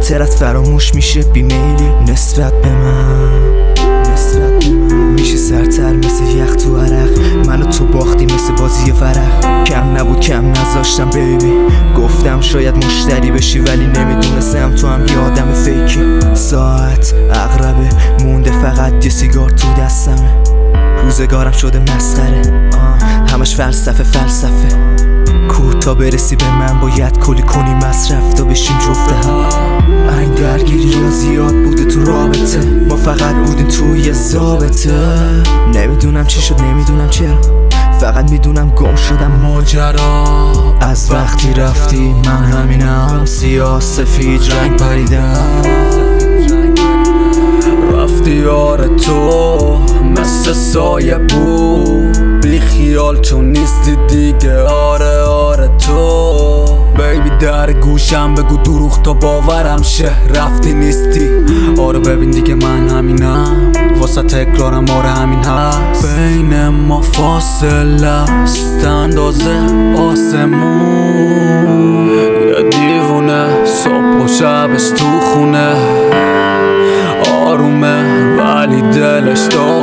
خاطرت فراموش میشه بیمیلی نسبت به من میشه سرتر مثل یخ تو عرق، من و تو باختی مثل بازی ورق. کم نبود کم نذاشتم بیبی، گفتم شاید مشتری بشی ولی نمیدونستم تو هم یه آدم فیکی. ساعت اقربه مونده فقط یه سیگار تو دستمه، روزگارم شده مسخره همش فلسفه تا برسی به من باید کلی کنی مصرف تا بشیم جفته هم. این درگیری ها زیاد بوده تو رابطه، ما فقط بودیم توی یه ضابطه. نمیدونم چی شد نمیدونم چرا، فقط میدونم گم شدم ماجرا. از وقتی رفتی من همینم، سیاه سفید رنگ پریدم. رفتی آره تو مثل سایه بود، بی خیال چون نیستی دیگه. آره تو بیبی در گوشم بگو دروغ تا باورم شه رفتی نیستی. آره ببین دیگه من همینم، واسه تکرارم آره همین هست. بین ما فاصله است اندازه آسمون، یه دیوونه صبح و شبش تو خونه آرومه ولی دلش داره